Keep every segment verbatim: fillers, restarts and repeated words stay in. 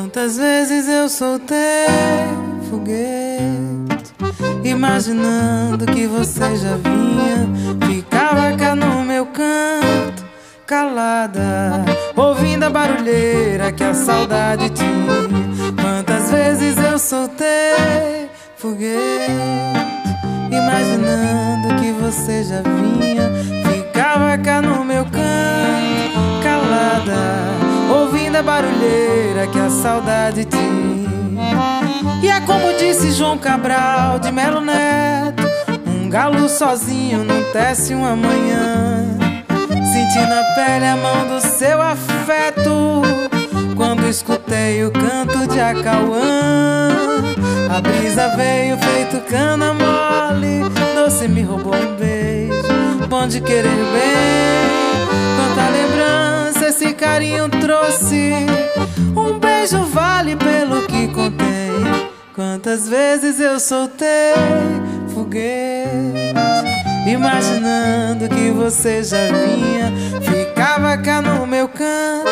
Quantas vezes eu soltei foguete, imaginando que você já vinha. Ficava cá no meu canto, calada, ouvindo a barulheira que a saudade tinha. Quantas vezes eu soltei foguete, imaginando que você já vinha. Ficava cá no meu canto, calada, ouvindo a barulheira que a saudade tinha. E é como disse João Cabral de Melo Neto: um galo sozinho não tece uma manhã. Senti na pele a mão do seu afeto quando escutei o canto de Acauã. A brisa veio feito cana mole, doce me roubou um beijo, bom de querer bem. Quanta lembrança esse carinho trouxe, um beijo vale pelo que contei. Quantas vezes eu soltei foguete, imaginando que você já vinha. Ficava cá no meu canto,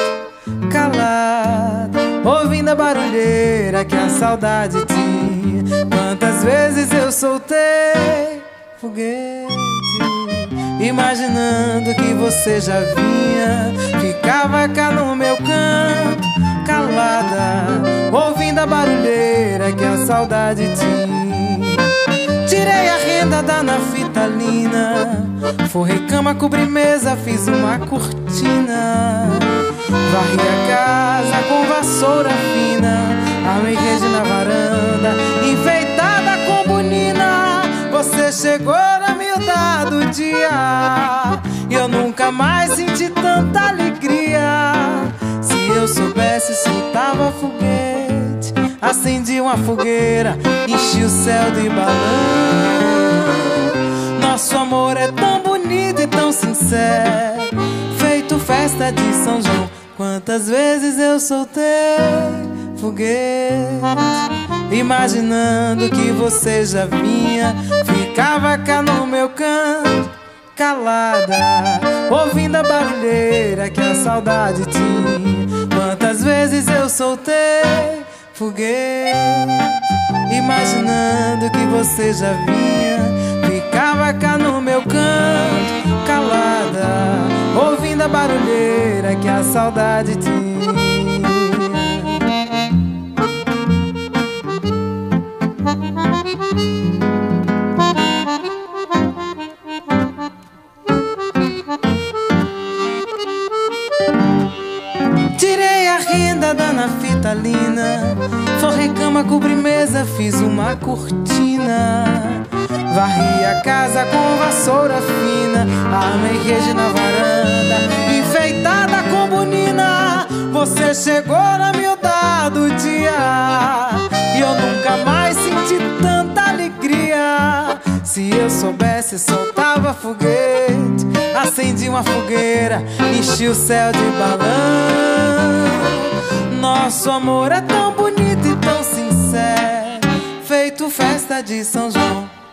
calado, ouvindo a barulheira que a saudade tinha. Quantas vezes eu soltei foguete, imaginando que você já vinha. Ficava cá no meu canto, calada, ouvindo a barulheira que a saudade tinha. Tirei a renda da naftalina, forrei cama, cobri mesa, fiz uma cortina. Varri a casa com vassoura fina, armei rede na varanda, enfeitada com bonina. Você chegou na miúda do dia e eu nunca mais senti tanta alegria. Se eu soubesse, soltava foguete, acendi uma fogueira, enchi o céu de balão. Nosso amor é tão bonito e tão sincero, feito festa de São João. Quantas vezes eu soltei foguete, imaginando que você já vinha. Ficava cá no meu canto, calada, ouvindo a barulheira que a saudade tinha. Quantas vezes eu soltei foguete, imaginando que você já vinha. Ficava cá no meu canto, calada, ouvindo a barulheira que a saudade tinha. Tirei a renda da naftalina, forrei cama, cobri mesa, fiz uma cortina. Varri a casa com vassoura fina, armei rede na varanda, enfeitada com bonina. Você chegou na miúda do dia e eu nunca mais senti tanta alegria. Se eu soubesse, soltava foguete, acendi uma fogueira, enchi o céu de balão. Nosso amor é tão bonito e tão sincero, feito festa de São João.